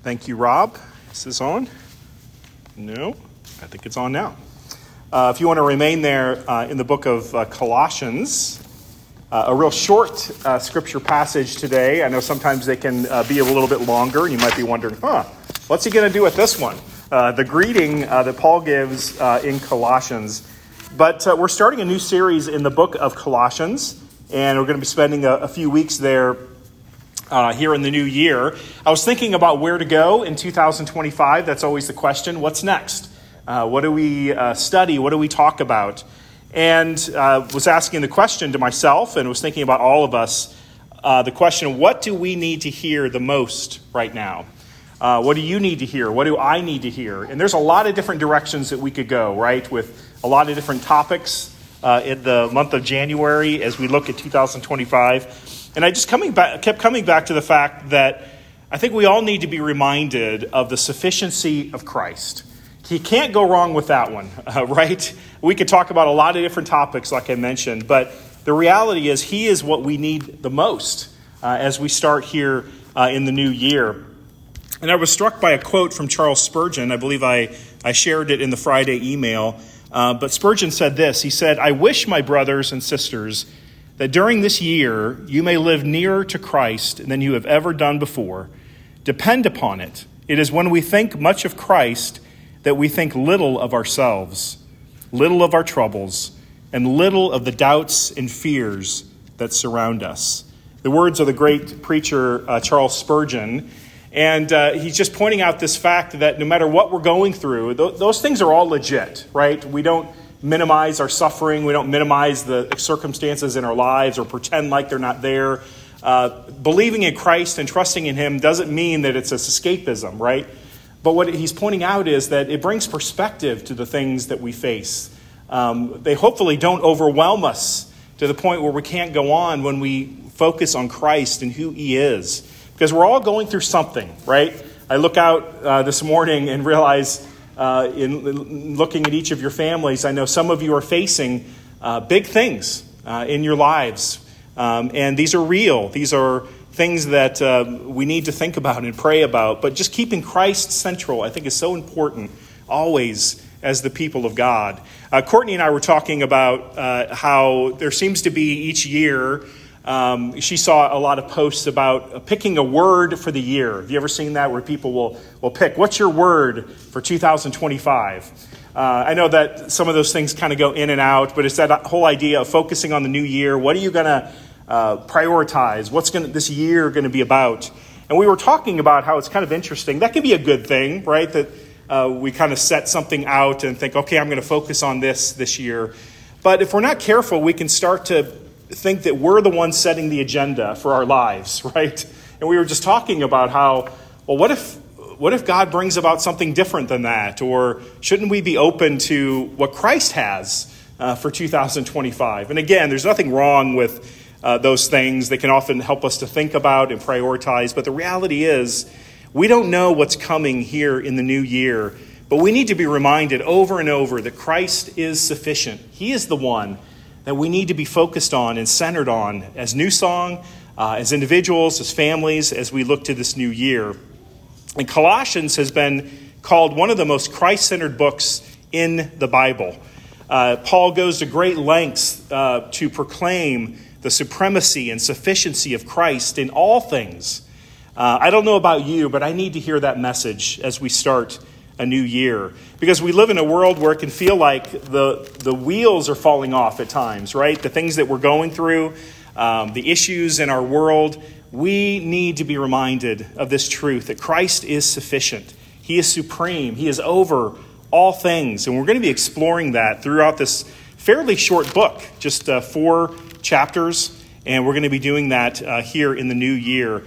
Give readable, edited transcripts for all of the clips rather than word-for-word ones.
Thank you, Rob. Is this on? No, I think it's on now. If you want to remain there in the book of Colossians, a real short scripture passage today. I know sometimes they can be a little bit longer, and you might be wondering, what's he going to do with this one? The greeting that Paul gives in Colossians. But we're starting a new series in the book of Colossians, and we're going to be spending a few weeks there here in the new year. I was thinking about where to go in 2025. That's always the question. What's next? What do we study? What do we talk about? And was asking the question to myself and was thinking about all of us, the question, what do we need to hear the most right now? What do you need to hear? What do I need to hear? And there's a lot of different directions that we could go, right? With a lot of different topics in the month of January as we look at 2025. And I just kept coming back to the fact that I think we all need to be reminded of the sufficiency of Christ. You can't go wrong with that one, right? We could talk about a lot of different topics, like I mentioned, but the reality is he is what we need the most as we start here in the new year. And I was struck by a quote from Charles Spurgeon. I believe I shared it in the Friday email. But Spurgeon said this. He said, "I wish, my brothers and sisters, that during this year you may live nearer to Christ than you have ever done before. Depend upon it. It is when we think much of Christ that we think little of ourselves, little of our troubles, and little of the doubts and fears that surround us." The words of the great preacher Charles Spurgeon. And he's just pointing out this fact that no matter what we're going through, those things are all legit, right? We don't minimize our suffering. We don't minimize the circumstances in our lives or pretend like they're not there. Believing in Christ and trusting in him doesn't mean that it's escapism, right? But what he's pointing out is that it brings perspective to the things that we face. They hopefully don't overwhelm us to the point where we can't go on when we focus on Christ and who he is. Because we're all going through something, right? I look out this morning and realize in looking at each of your families, I know some of you are facing big things in your lives. And these are real. These are things that we need to think about and pray about. But just keeping Christ central, I think, is so important always as the people of God. Courtney and I were talking about how there seems to be each year, she saw a lot of posts about picking a word for the year. Have you ever seen that where people will pick, what's your word for 2025? I know that some of those things kind of go in and out, but it's that whole idea of focusing on the new year. What are you going to prioritize? What's this year going to be about? And we were talking about how it's kind of interesting. That can be a good thing, right? That we kind of set something out and think, okay, I'm going to focus on this year. But if we're not careful, we can start to think that we're the ones setting the agenda for our lives, right? And we were just talking about how, well, what if God brings about something different than that? Or shouldn't we be open to what Christ has for 2025? And again, there's nothing wrong with those things. They can often help us to think about and prioritize. But the reality is, we don't know what's coming here in the new year. But we need to be reminded over and over that Christ is sufficient. He is the one that we need to be focused on and centered on as New Song, as individuals, as families, as we look to this new year. And Colossians has been called one of the most Christ-centered books in the Bible. Paul goes to great lengths to proclaim the supremacy and sufficiency of Christ in all things. I don't know about you, but I need to hear that message as we start a new year. Because we live in a world where it can feel like the wheels are falling off at times, right? The things that we're going through, the issues in our world, we need to be reminded of this truth, that Christ is sufficient. He is supreme. He is over all things. And we're going to be exploring that throughout this fairly short book, just 4 chapters. And we're going to be doing that here in the new year.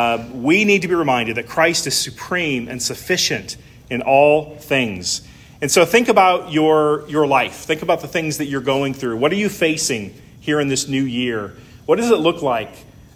We need to be reminded that Christ is supreme and sufficient in all things. And so think about your life. Think about the things that you're going through. What are you facing here in this new year? What does it look like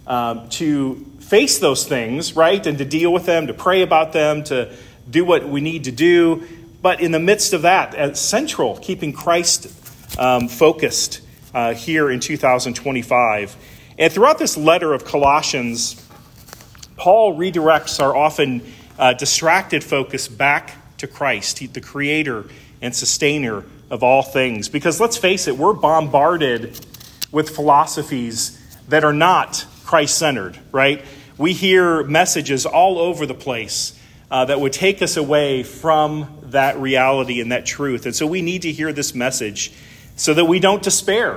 to face those things, right? And to deal with them, to pray about them, to do what we need to do. But in the midst of that, as central, keeping Christ focused here in 2025. And throughout this letter of Colossians, Paul redirects our often distracted focus back to Christ, the creator and sustainer of all things. Because let's face it, we're bombarded with philosophies that are not Christ-centered, right? We hear messages all over the place that would take us away from that reality and that truth. And so we need to hear this message so that we don't despair,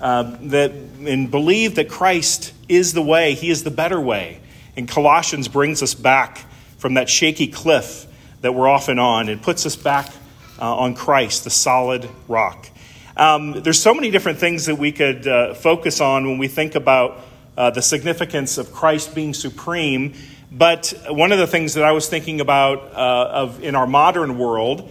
and believe that Christ is the way, he is the better way. And Colossians brings us back from that shaky cliff that we're often on and puts us back on Christ, the solid rock. There's so many different things that we could focus on when we think about the significance of Christ being supreme. But one of the things that I was thinking about in our modern world,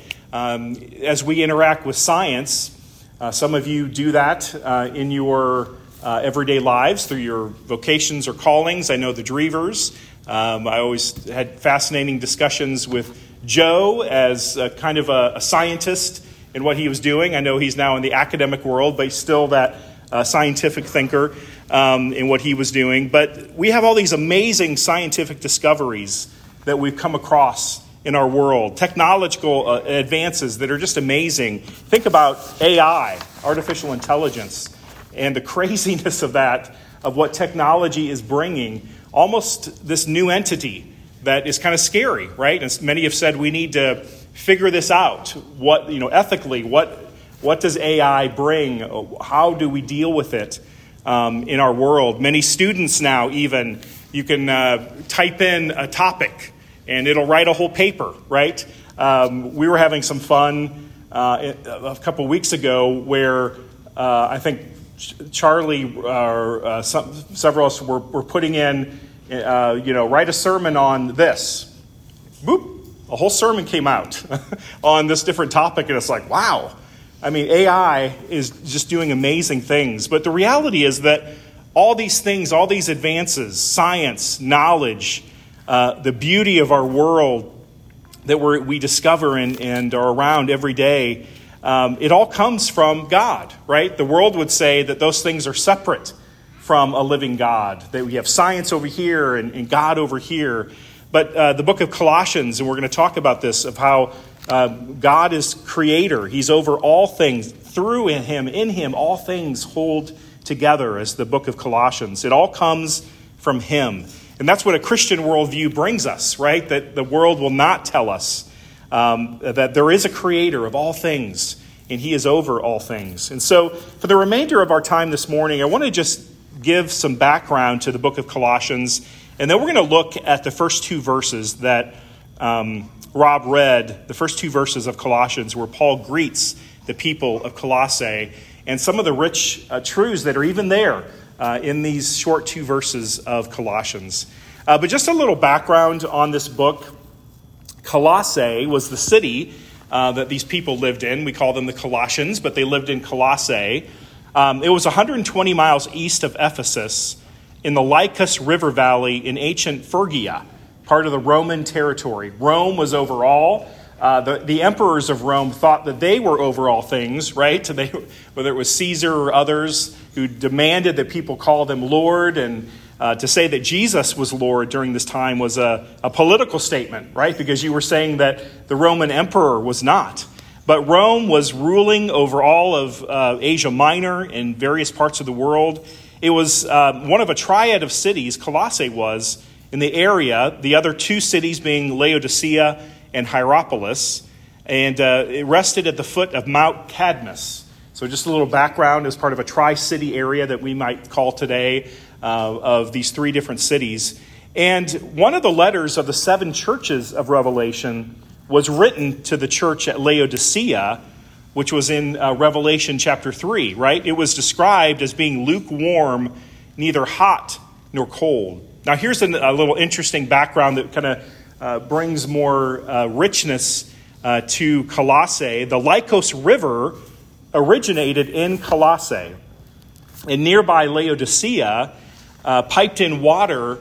as we interact with science, some of you do that in your everyday lives through your vocations or callings. I know the Dreevers. I always had fascinating discussions with Joe as kind of a scientist in what he was doing. I know he's now in the academic world, but he's still that scientific thinker in what he was doing. But we have all these amazing scientific discoveries that we've come across in our world, technological advances that are just amazing. Think about AI, artificial intelligence, and the craziness of that, of what technology is bringing, almost this new entity that is kind of scary, right? And many have said we need to figure this out. What, ethically, what does AI bring? How do we deal with it in our world? Many students now, even, you can type in a topic and it'll write a whole paper, right? We were having some fun a couple of weeks ago where I think Charlie or several of us were putting in, write a sermon on this. Boop, a whole sermon came out on this different topic, and it's like, wow. I mean, AI is just doing amazing things. But the reality is that all these things, all these advances, science, knowledge, the beauty of our world that we discover and are around every day, it all comes from God, right? The world would say that those things are separate from a living God, that we have science over here and God over here. But the book of Colossians, and we're going to talk about this, of how God is creator. He's over all things. Through him, in him, all things hold together, as the book of Colossians. It all comes from him. And that's what a Christian worldview brings us, right? That the world will not tell us that there is a creator of all things, and he is over all things. And so for the remainder of our time this morning, I want to just give some background to the book of Colossians, and then we're going to look at the first two verses that Rob read, the first two verses of Colossians, where Paul greets the people of Colossae, and some of the rich truths that are even there in these short two verses of Colossians. But just a little background on this book. Colossae was the city that these people lived in. We call them the Colossians, but they lived in Colossae. It was 120 miles east of Ephesus in the Lycus River Valley in ancient Phrygia, part of the Roman territory. Rome was over all. The emperors of Rome thought that they were over all things, right? Whether it was Caesar or others who demanded that people call them Lord, and to say that Jesus was Lord during this time was a political statement, right? Because you were saying that the Roman emperor was not. But Rome was ruling over all of Asia Minor and various parts of the world. It was one of a triad of cities, Colossae was, in the area, the other two cities being Laodicea and Hierapolis, and it rested at the foot of Mount Cadmus. So just a little background as part of a tri-city area that we might call today of these three different cities. And one of the letters of the seven churches of Revelation was written to the church at Laodicea, which was in Revelation chapter 3, right? It was described as being lukewarm, neither hot nor cold. Now here's a little interesting background that kind of brings more richness to Colossae. The Lycus River originated in Colossae, and nearby Laodicea piped in water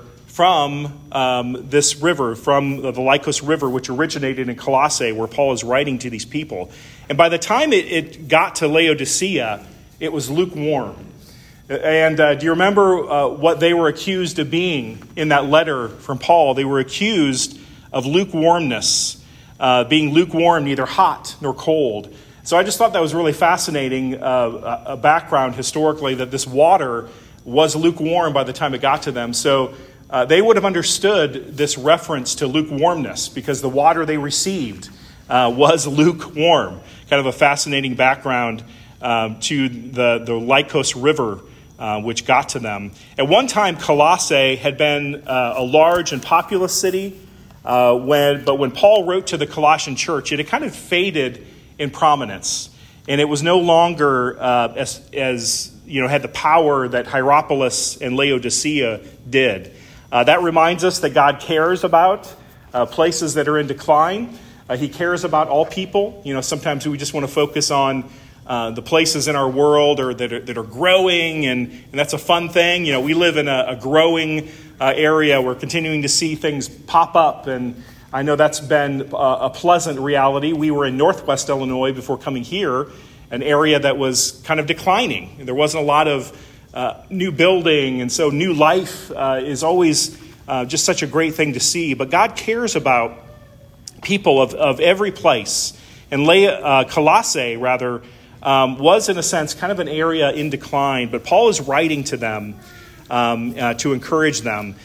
from this river, from the Lycus River, which originated in Colossae, where Paul is writing to these people. And by the time it got to Laodicea, it was lukewarm. And do you remember what they were accused of being in that letter from Paul? They were accused of lukewarmness, being lukewarm, neither hot nor cold. So I just thought that was really fascinating, a background historically, that this water was lukewarm by the time it got to them. So they would have understood this reference to lukewarmness because the water they received was lukewarm. Kind of a fascinating background to the Lycos River, which got to them. At one time, Colossae had been a large and populous city, but when Paul wrote to the Colossian church, it had kind of faded in prominence, and it was no longer as had the power that Hierapolis and Laodicea did. That reminds us that God cares about places that are in decline. He cares about all people. Sometimes we just want to focus on the places in our world or that are growing, and that's a fun thing. We live in a growing area. We're continuing to see things pop up, and I know that's been a pleasant reality. We were in Northwest Illinois before coming here, an area that was kind of declining. There wasn't a lot of new building, and so new life is always just such a great thing to see. But God cares about people of every place. And Colossae, rather, was in a sense kind of an area in decline, but Paul is writing to them to encourage them.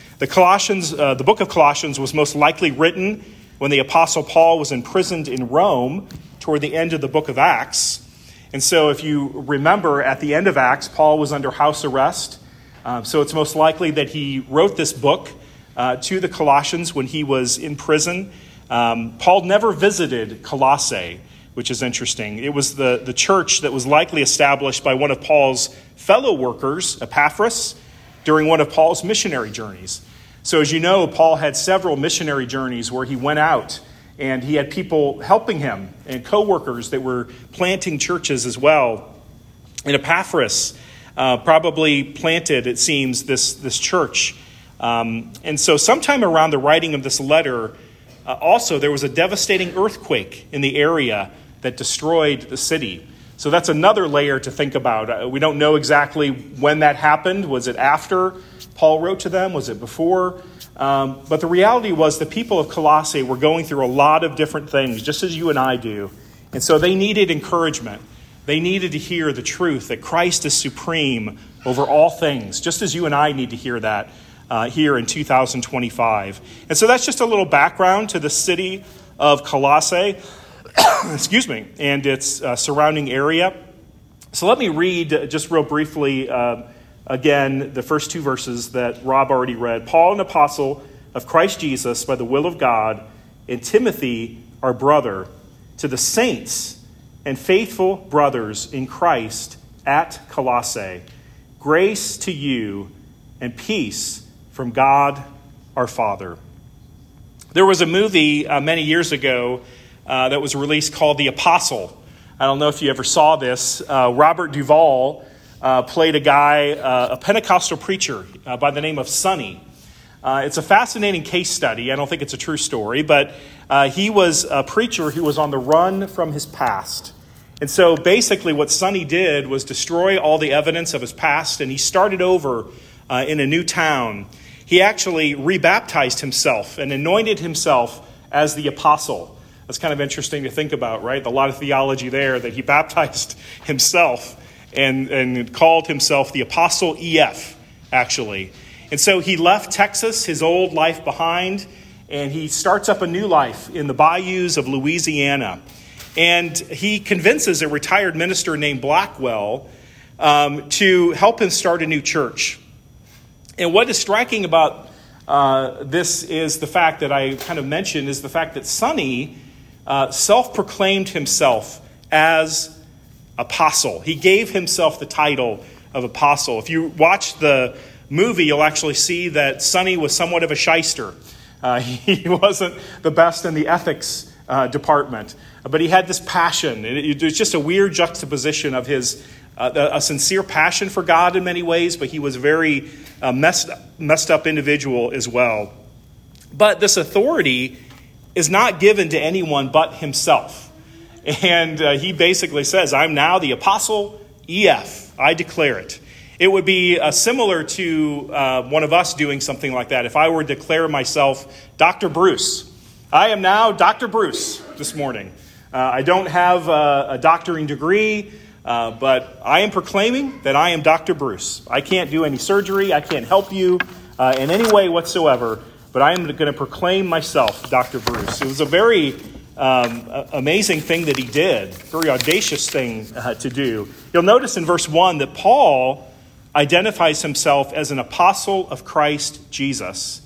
The book of Colossians was most likely written when the Apostle Paul was imprisoned in Rome toward the end of the book of Acts. And so if you remember, at the end of Acts, Paul was under house arrest. So it's most likely that he wrote this book to the Colossians when he was in prison. Paul never visited Colossae, which is interesting. It was the church that was likely established by one of Paul's fellow workers, Epaphras, during one of Paul's missionary journeys. So as you know, Paul had several missionary journeys where he went out and he had people helping him and co-workers that were planting churches as well. And Epaphras probably planted, it seems, this church. And so sometime around the writing of this letter, also there was a devastating earthquake in the area that destroyed the city. So that's another layer to think about. We don't know exactly when that happened. Was it after Paul wrote to them? Was it before? But the reality was the people of Colossae were going through a lot of different things, just as you and I do. And so they needed encouragement. They needed to hear the truth that Christ is supreme over all things, just as you and I need to hear that here in 2025. And so that's just a little background to the city of Colossae, excuse me, and its surrounding area. So let me read just real briefly again the first two verses that Rob already read. Paul, an apostle of Christ Jesus by the will of God, and Timothy, our brother, to the saints and faithful brothers in Christ at Colossae, grace to you and peace from God our Father. There was a movie many years ago that was released called The Apostle. I don't know if you ever saw this. Robert Duvall played a guy, a Pentecostal preacher by the name of Sonny. It's a fascinating case study. I don't think it's a true story, but he was a preacher who was on the run from his past. And so basically what Sonny did was destroy all the evidence of his past, and he started over in a new town. He actually rebaptized himself and anointed himself as the apostle. That's kind of interesting to think about, right? A lot of theology there, that he baptized himself and called himself the Apostle EF, actually. And so he left Texas, his old life behind, and he starts up a new life in the bayous of Louisiana. And he convinces a retired minister named Blackwell to help him start a new church. And what is striking about this is the fact that I kind of mentioned, is the fact that Sonny self-proclaimed himself as apostle. He gave himself the title of apostle. If you watch the movie, you'll actually see that Sonny was somewhat of a shyster. He wasn't the best in the ethics department, but he had this passion. It was just a weird juxtaposition of his a sincere passion for God in many ways, but he was a very messed up individual as well. But this authority is not given to anyone but himself. And he basically says, I'm now the Apostle EF. I declare it. It would be similar to one of us doing something like that. If I were to declare myself Dr. Bruce, I am now Dr. Bruce this morning. I don't have a doctoring degree, but I am proclaiming that I am Dr. Bruce. I can't do any surgery. I can't help you in any way whatsoever, but I am going to proclaim myself Dr. Bruce. It was a very amazing thing that he did, very audacious thing to do. You'll notice in verse 1 that Paul identifies himself as an apostle of Christ Jesus.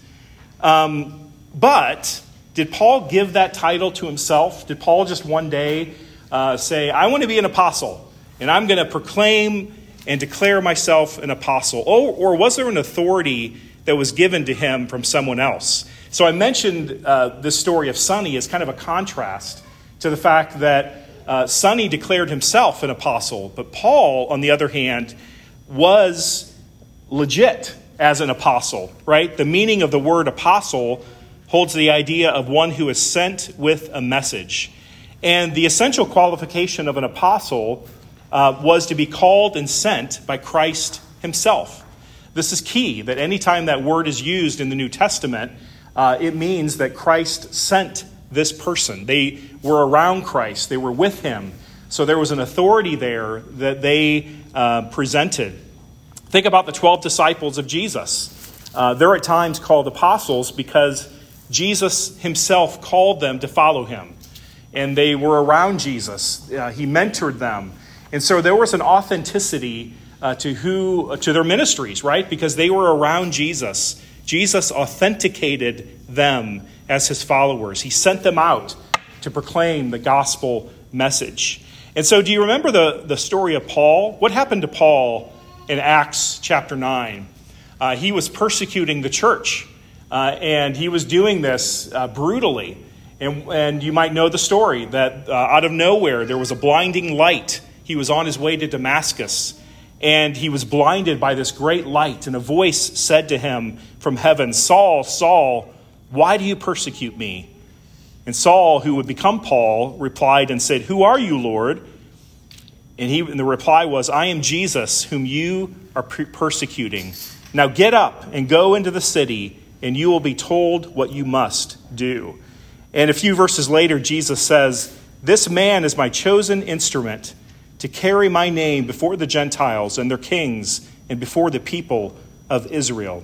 But did Paul give that title to himself? Did Paul just one day say, I want to be an apostle, and I'm going to proclaim and declare myself an apostle? Or was there an authority that was given to him from someone else? So I mentioned this story of Sonny as kind of a contrast to the fact that Sonny declared himself an apostle, but Paul, on the other hand, was legit as an apostle, right? The meaning of the word apostle holds the idea of one who is sent with a message. And the essential qualification of an apostle was to be called and sent by Christ himself. This is key, that anytime that word is used in the New Testament, it means that Christ sent this person. They were around Christ. They were with him. So there was an authority there that they presented. Think about the 12 disciples of Jesus. They're at times called apostles because Jesus himself called them to follow him. And they were around Jesus. He mentored them. And so there was an authenticity to their ministries, right? Because they were around Jesus. Jesus authenticated them as his followers. He sent them out to proclaim the gospel message. And so do you remember the story of Paul? What happened to Paul in Acts chapter 9? He was persecuting the church, and he was doing this brutally. And you might know the story that out of nowhere there was a blinding light. He was on his way to Damascus, and he was blinded by this great light. And a voice said to him from heaven, Saul, Saul, why do you persecute me? And Saul, who would become Paul, replied and said, Who are you, Lord? And the reply was, I am Jesus, whom you are persecuting. Now get up and go into the city, and you will be told what you must do. And a few verses later, Jesus says, This man is my chosen instrument to carry my name before the Gentiles and their kings and before the people of Israel.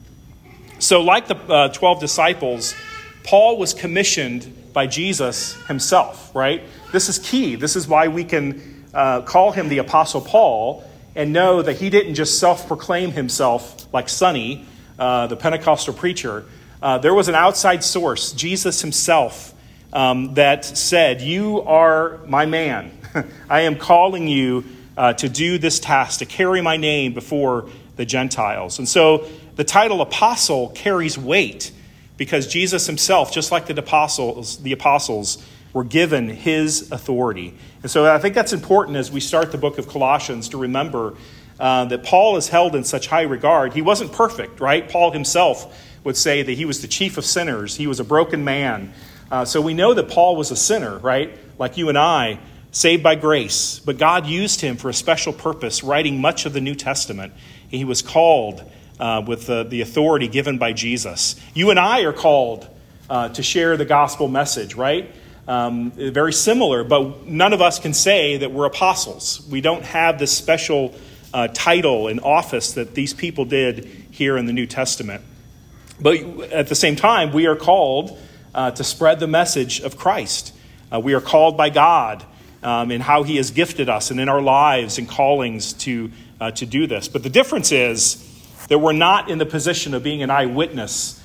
So like the 12 disciples, Paul was commissioned by Jesus himself, right? This is key. This is why we can call him the Apostle Paul and know that he didn't just self-proclaim himself like Sonny, the Pentecostal preacher. There was an outside source, Jesus himself, that said, You are my man. I am calling you to do this task, to carry my name before the Gentiles. And so the title apostle carries weight because Jesus himself, just like the apostles were given his authority. And so I think that's important as we start the book of Colossians to remember that Paul is held in such high regard. He wasn't perfect, right? Paul himself would say that he was the chief of sinners. He was a broken man. So we know that Paul was a sinner, right? Like you and I, saved by grace. But God used him for a special purpose, writing much of the New Testament. He was called with the authority given by Jesus. You and I are called to share the gospel message, right? Very similar, but none of us can say that we're apostles. We don't have this special title and office that these people did here in the New Testament. But at the same time, we are called to spread the message of Christ. We are called by God in how he has gifted us and in our lives and callings to do this. But the difference is that we're not in the position of being an eyewitness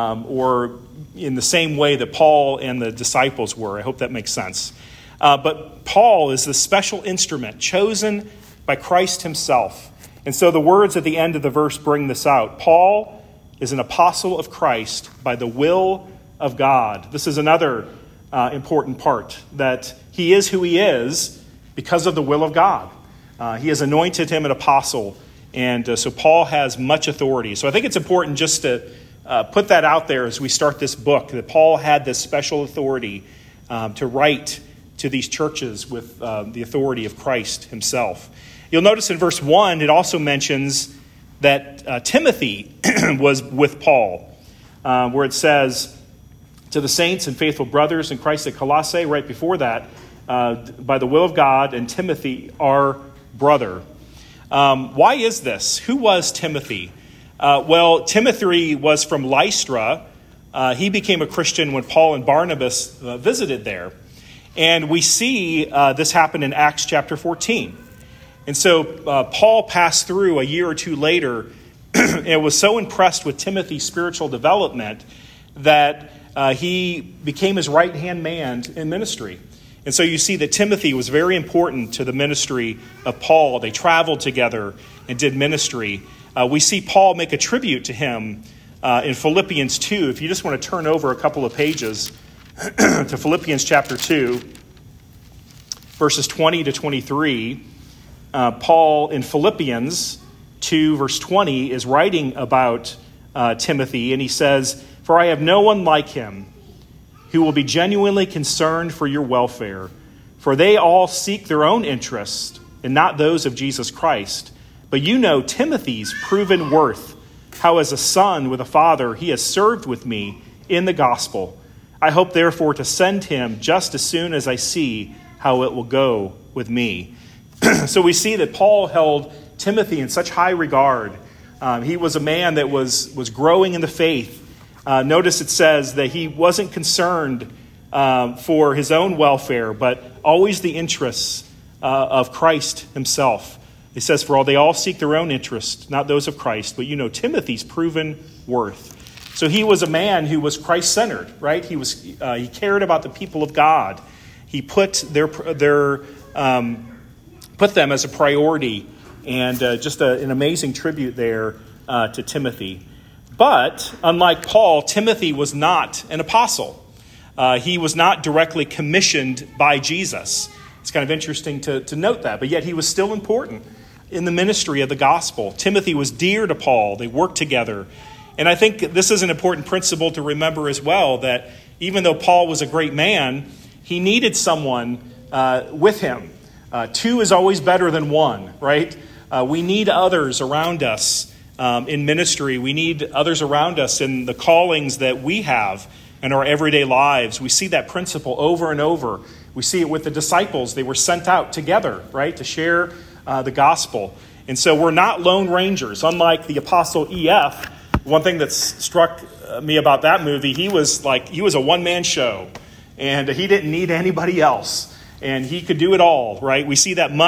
or in the same way that Paul and the disciples were. I hope that makes sense. But Paul is the special instrument chosen by Christ himself. And so the words at the end of the verse bring this out. Paul is an apostle of Christ by the will of God. This is another important part, that he is who he is because of the will of God. He has anointed him an apostle, and so Paul has much authority. So I think it's important just to put that out there as we start this book, that Paul had this special authority to write to these churches with the authority of Christ himself. You'll notice in verse 1, it also mentions that Timothy was with Paul, where it says, To the saints and faithful brothers in Christ at Colossae, right before that, by the will of God, and Timothy, our brother. Why is this? Who was Timothy? Well, Timothy was from Lystra. He became a Christian when Paul and Barnabas visited there. And we see this happen in Acts chapter 14. And so Paul passed through a year or two later and was so impressed with Timothy's spiritual development that he became his right-hand man in ministry. And so you see that Timothy was very important to the ministry of Paul. They traveled together and did ministry. We see Paul make a tribute to him in Philippians 2. If you just want to turn over a couple of pages to Philippians chapter 2, verses 20 to 23, Paul in Philippians 2, verse 20, is writing about Timothy, and he says, "For I have no one like him who will be genuinely concerned for your welfare. For they all seek their own interest and not those of Jesus Christ. But you know Timothy's proven worth, how as a son with a father he has served with me in the gospel. I hope therefore to send him just as soon as I see how it will go with me." So we see that Paul held Timothy in such high regard. He was a man that was growing in the faith. Notice it says that he wasn't concerned for his own welfare, but always the interests of Christ himself. It says, "For all they all seek their own interests, not those of Christ, but you know Timothy's proven worth." So he was a man who was Christ-centered, right? He cared about the people of God. He put put them as a priority, and just an amazing tribute there to Timothy. But unlike Paul, Timothy was not an apostle. He was not directly commissioned by Jesus. It's kind of interesting to note that, but yet he was still important in the ministry of the gospel. Timothy was dear to Paul. They worked together. And I think this is an important principle to remember as well, that even though Paul was a great man, he needed someone with him. Two is always better than one, right? We need others around us in ministry. We need others around us in the callings that we have in our everyday lives. We see that principle over and over. We see it with the disciples. They were sent out together, right, to share the gospel. And so we're not lone rangers. Unlike the Apostle E.F., one thing that's struck me about that movie, he was a one-man show, and he didn't need anybody else, and he could do it all, right? We see that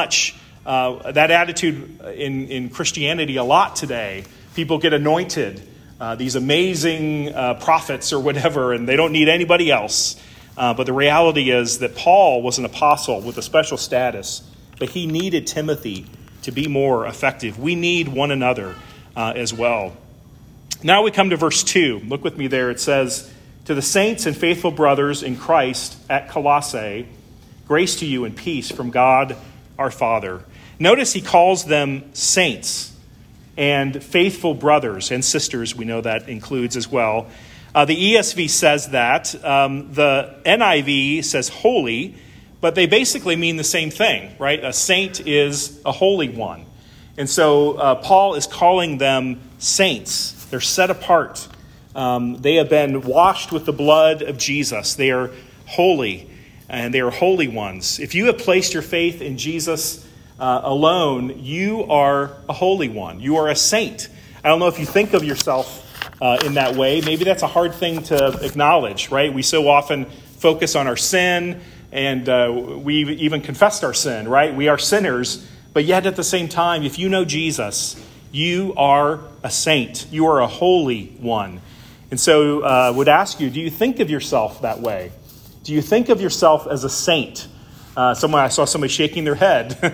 that attitude in Christianity a lot today. People get anointed, these amazing prophets or whatever, and they don't need anybody else. But the reality is that Paul was an apostle with a special status, but he needed Timothy to be more effective. We need one another as well. Now we come to verse 2. Look with me there. It says, "To the saints and faithful brothers in Christ at Colossae, grace to you and peace from God our Father." Notice he calls them saints and faithful brothers and sisters. We know that includes as well. The ESV says that. The NIV says holy, but they basically mean the same thing, right? A saint is a holy one. And so Paul is calling them saints. They're set apart. They have been washed with the blood of Jesus. They are holy, and they are holy ones. If you have placed your faith in Jesus alone, you are a holy one. You are a saint. I don't know if you think of yourself in that way. Maybe that's a hard thing to acknowledge, right? We so often focus on our sin, and we've even confessed our sin, right? We are sinners, but yet at the same time, if you know Jesus, you are a saint. You are a holy one. And so I would ask you, do you think of yourself that way? Do you think of yourself as a saint? I saw somebody shaking their head.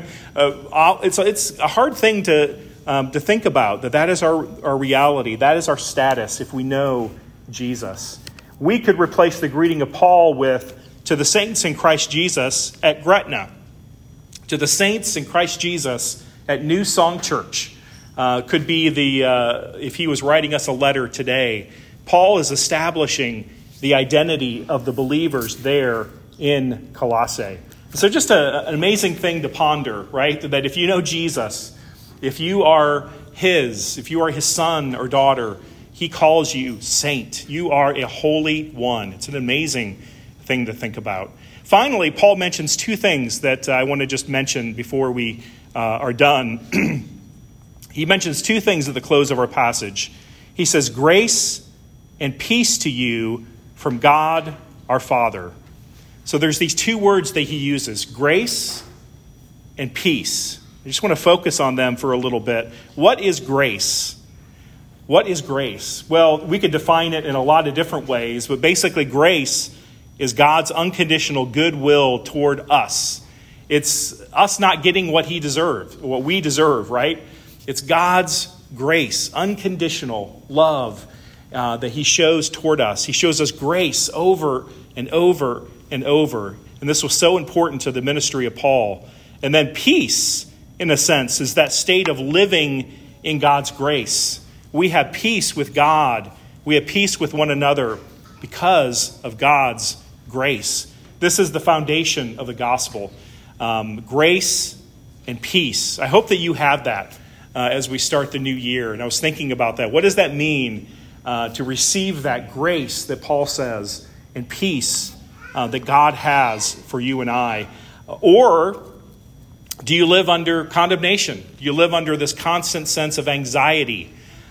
It's a hard thing to think about, that is our reality. That is our status if we know Jesus. We could replace the greeting of Paul with, "To the saints in Christ Jesus at Gretna." To the saints in Christ Jesus at New Song Church. Could be if he was writing us a letter today. Paul is establishing the identity of the believers there in Colossae. So just an amazing thing to ponder, right? That if you know Jesus, if you are his son or daughter, he calls you saint. You are a holy one. It's an amazing thing to think about. Finally, Paul mentions two things that I want to just mention before we are done. He mentions two things at the close of our passage. He says, grace and peace to you from God our Father. So there's these two words that he uses, grace and peace. I just want to focus on them for a little bit. What is grace? What is grace? Well, we could define it in a lot of different ways, but basically grace is God's unconditional goodwill toward us. It's us not getting what we deserve, right? It's God's grace, unconditional love that he shows toward us. He shows us grace over and over and over. And this was so important to the ministry of Paul. And then peace, in a sense, is that state of living in God's grace. We have peace with God. We have peace with one another because of God's grace. This is the foundation of the gospel. Grace and peace. I hope that you have that as we start the new year. And I was thinking about that. What does that mean to receive that grace that Paul says and peace that God has for you and I? Or do you live under condemnation? Do you live under this constant sense of anxiety,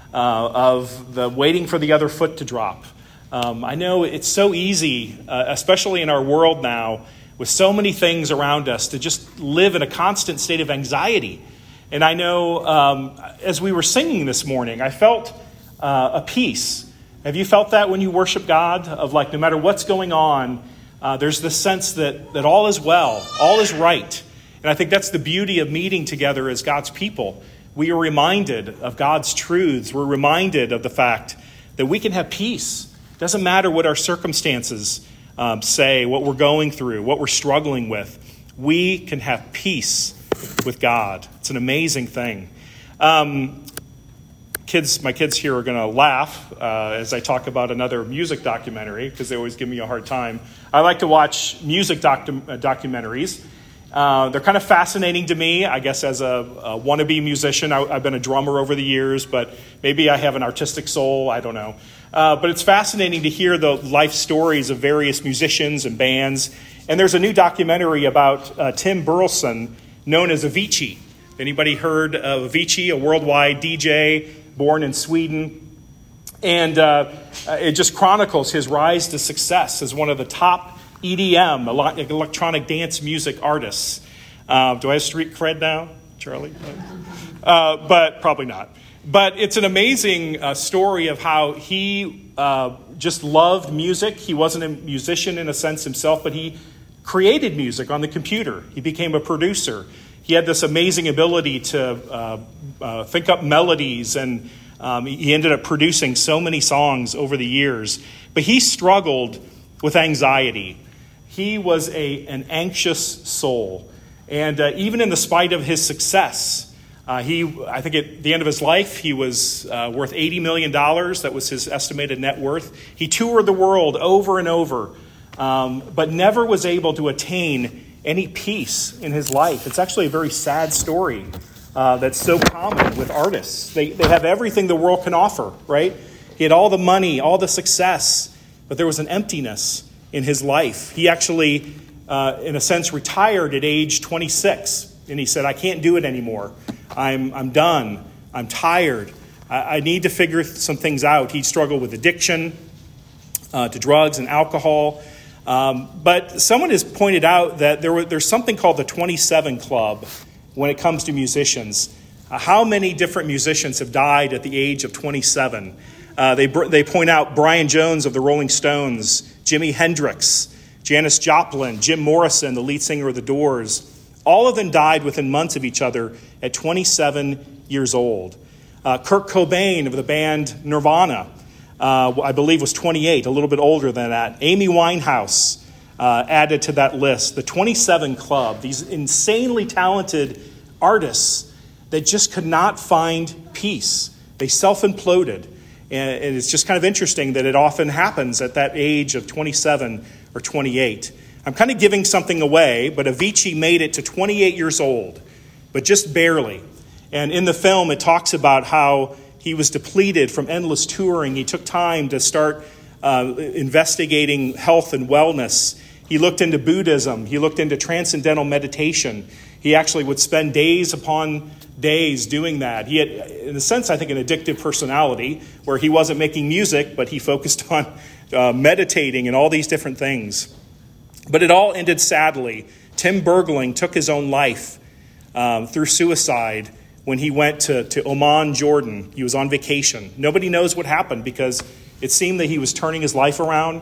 of the waiting for the other foot to drop? I know it's so easy, especially in our world now, with so many things around us, to just live in a constant state of anxiety. And I know as we were singing this morning, I felt a peace. Have you felt that when you worship God? Of like, no matter what's going on, there's this sense that all is well, all is right. And I think that's the beauty of meeting together as God's people. We are reminded of God's truths. We're reminded of the fact that we can have peace. It doesn't matter what our circumstances say, what we're going through, what we're struggling with. We can have peace with God. It's an amazing thing. My kids here are going to laugh as I talk about another music documentary because they always give me a hard time. I like to watch music documentaries. They're kind of fascinating to me, I guess, as a wannabe musician. I've been a drummer over the years, but maybe I have an artistic soul. I don't know. But it's fascinating to hear the life stories of various musicians and bands. And there's a new documentary about Tim Burleson, known as Avicii. Anybody heard of Avicii, a worldwide DJ born in Sweden? And it just chronicles his rise to success as one of the top EDM, electronic dance music artists. Do I have street cred now, Charlie? But probably not. But it's an amazing story of how he just loved music. He wasn't a musician in a sense himself, but he created music on the computer. He became a producer. He had this amazing ability to think up melodies, and he ended up producing so many songs over the years. Think he struggled with anxiety. He was an anxious soul. And even in the spite of his success, I think at the end of his life, he was worth $80 million. That was his estimated net worth. He toured the world over and over, but never was able to attain any peace in his life. It's actually a very sad story that's so common with artists. They have everything the world can offer, right? He had all the money, all the success, but there was an emptiness in his life. He actually, in a sense, retired at age 26. And he said, I can't do it anymore. I'm done. I'm tired. I need to figure some things out. He struggled with addiction to drugs and alcohol. But someone has pointed out that there's something called the 27 Club when it comes to musicians. How many different musicians have died at the age of 27? They point out Brian Jones of the Rolling Stones, Jimi Hendrix, Janis Joplin, Jim Morrison, the lead singer of The Doors. All of them died within months of each other at 27 years old. Kurt Cobain of the band Nirvana, I believe was 28, a little bit older than that. Amy Winehouse added to that list. The 27 Club, these insanely talented artists that just could not find peace. They self-imploded. And it's just kind of interesting that it often happens at that age of 27 or 28. I'm kind of giving something away, but Avicii made it to 28 years old, but just barely. And in the film, it talks about how He was depleted from endless touring. He took time to start investigating health and wellness. He looked into Buddhism. He looked into transcendental meditation. He actually would spend days upon days doing that. He had, in a sense, I think, an addictive personality where he wasn't making music, but he focused on meditating and all these different things. But it all ended sadly. Tim Bergling took his own life through suicide when he went to Oman, Jordan. He was on vacation. Nobody knows what happened because it seemed that he was turning his life around.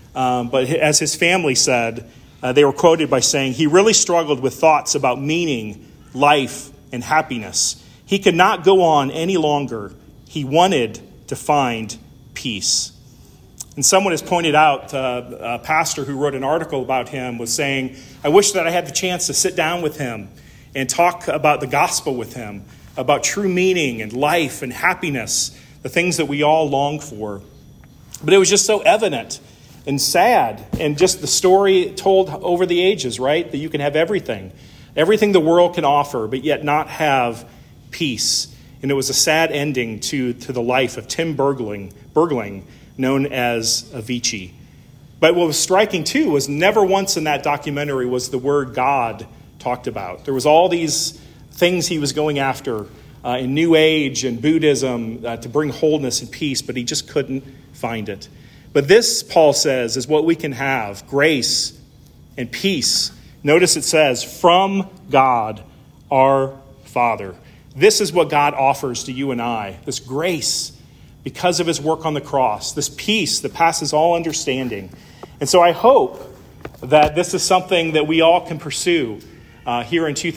But as his family said, they were quoted by saying, he really struggled with thoughts about meaning, life, and happiness. He could not go on any longer. He wanted to find peace. And someone has pointed out, a pastor who wrote an article about him was saying, I wish that I had the chance to sit down with him and talk about the gospel with him, about true meaning and life and happiness, the things that we all long for. But it was just so evident and sad, and just the story told over the ages, right? That you can have everything the world can offer, but yet not have peace. And it was a sad ending to the life of Tim Bergling, known as Avicii. But what was striking too was never once in that documentary was the word God talked about. There was all these things he was going after in New Age and Buddhism to bring wholeness and peace, but he just couldn't find it. But this, Paul says, is what we can have, grace and peace. Notice it says, from God, our Father. This is what God offers to you and I, this grace because of his work on the cross, this peace that passes all understanding. And so I hope that this is something that we all can pursue here in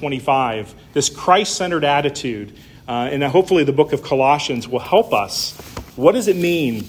2025, this Christ-centered attitude. And hopefully the book of Colossians will help us. What does it mean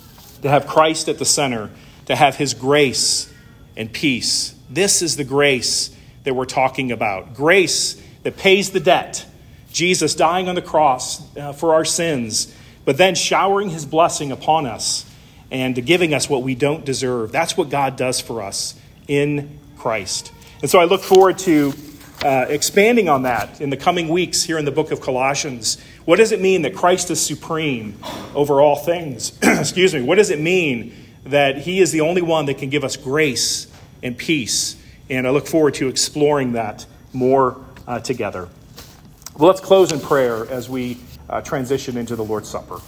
to have Christ at the center, to have his grace and peace? This is the grace that we're talking about. Grace that pays the debt. Jesus dying on the cross for our sins, but then showering his blessing upon us and giving us what we don't deserve. That's what God does for us in Christ. And so I look forward to expanding on that in the coming weeks here in the book of Colossians. What does it mean that Christ is supreme over all things? Excuse me. What does it mean that he is the only one that can give us grace and peace? And I look forward to exploring that more together. Well, let's close in prayer as we transition into the Lord's Supper.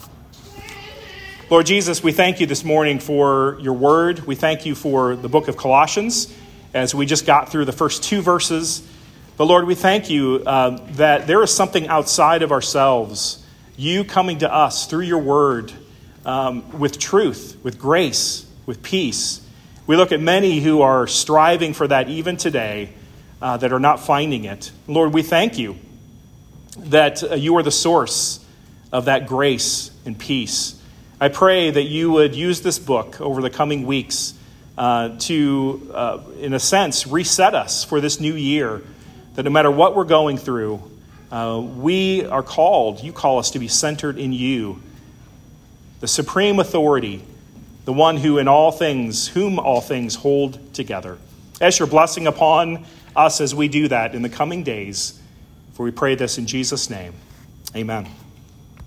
Lord Jesus, we thank you this morning for your word. We thank you for the book of Colossians as we just got through the first 2 verses. But Lord, we thank you that there is something outside of ourselves, you coming to us through your word with truth, with grace, with peace. We look at many who are striving for that even today that are not finding it. Lord, we thank you that you are the source of that grace and peace. I pray that you would use this book over the coming weeks to, in a sense, reset us for this new year, that no matter what we're going through, we are called, you call us to be centered in you, the supreme authority, the one who in all things, whom all things hold together. Ask your blessing upon us as we do that in the coming days, for we pray this in Jesus' name. Amen.